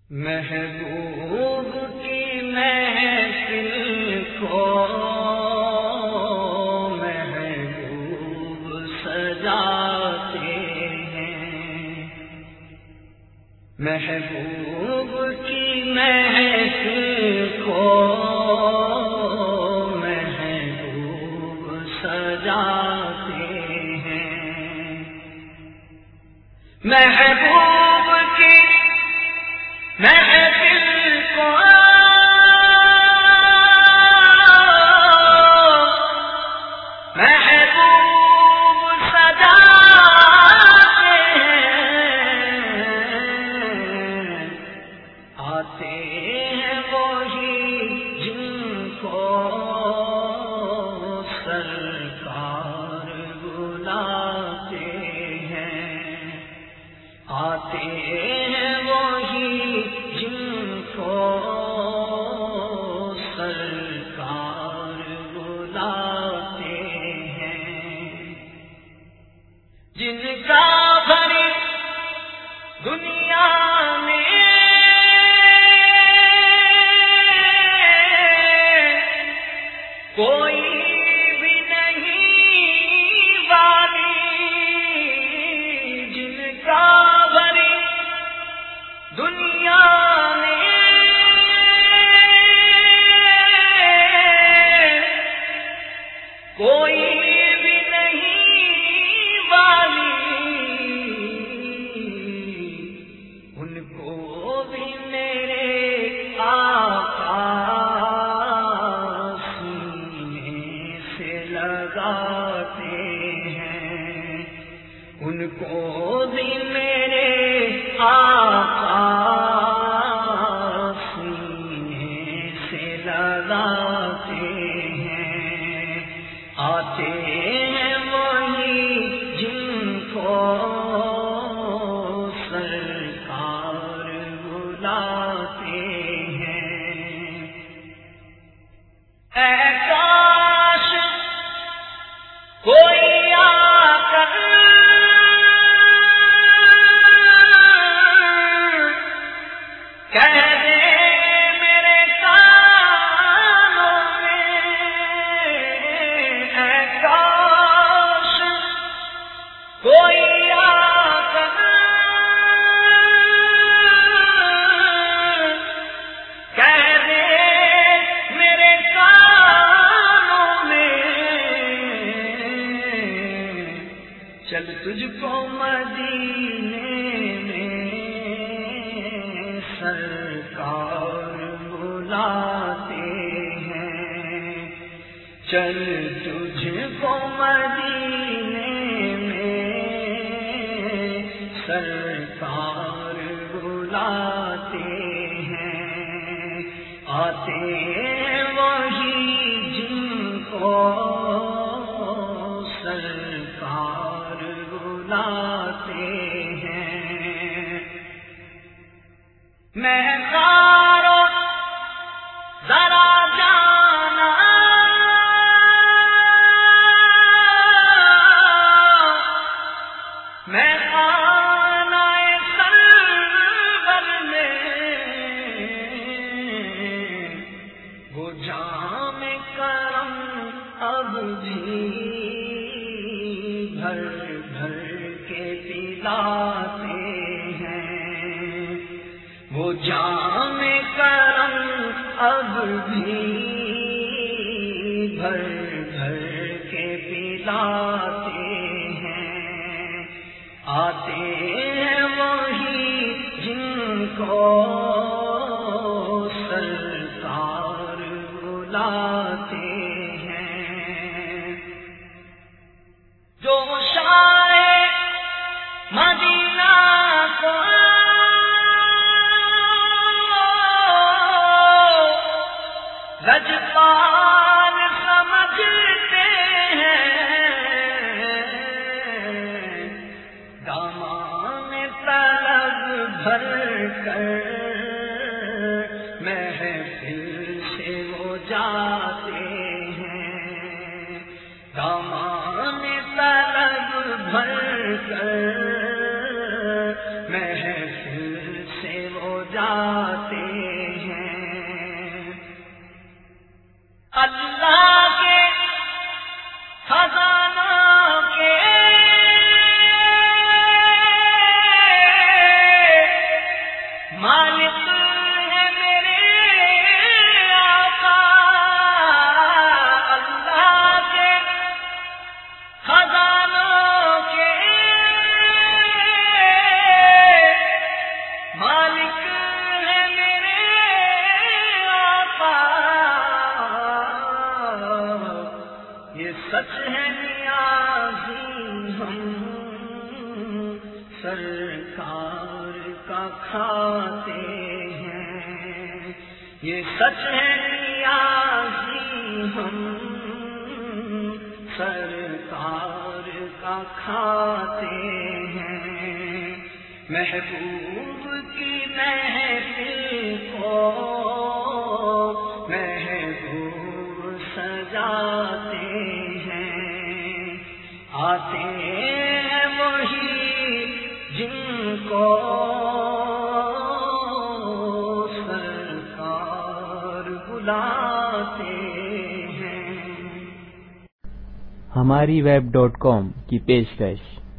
محبوب کی محفل کو محبوب سجاتے ہیں، محبوب کی محفل کو محبوب سجاتے ہیں، محبوب کی محفل کو محبوب سجاتے ہیں، آتے ہیں وہی جن کو سرکار بلاتے ہیں، آتے ہیں وہی جن کو سرکار بلاتے ہیں، جن کا بھری دنیا میں کوئی بھی نہیں والی، جن کا بھری دنیا میں کوئی بھی نہیں والی، ان کو بھی میرے آقا سینے سے لگاتے ہیں، ان کو بھی میرے آقا سینے سے لگاتے ہیں، آتے ہیں وہی جن کو سرکار بلاتے ہیں، اے کاش کوئی آ کر کہہ دے میرے کانوں میں، اے کاش کوئی آ کر کہہ دے میرے کانوں میں، چل تجھ کو مدینے میں سرکار بلاتے ہیں، چل تجھ کو مدینے میں سرکار بلاتے ہیں، آتے ہیں وہی جن کو سرکار بلاتے ہیں، میں کارو ذرا جانا میں آنا سرور میں، وہ جام کرم اب بھی بھر بھر کے پلاتے ہیں، وہ جام کرم اب بھی بھر بھر کے پلاتے ہیں، آتے ہیں وہی جن کو سرکار بلاتے ہیں، جو شاہ مدینہ کو لجپال سمجھتے ہیں، دامان طلب بھر کر بلاتے ہیں اللہ کے خزانوں کے مالک ہے میرے آقا اللہ کے خزانوں کے مالک ہے میرے آقا یہ سچ ہے نیازی ہم سرکار کا کھاتے ہیں یہ سچ ہے نیازی ہم سرکار کا کھاتے ہیں محبوب کی محفل کو محبوب سجاتے ہیں آتے ہیں وہی جن کو سرکار بلاتے ہیں۔ ہماری web.com کی پیشکش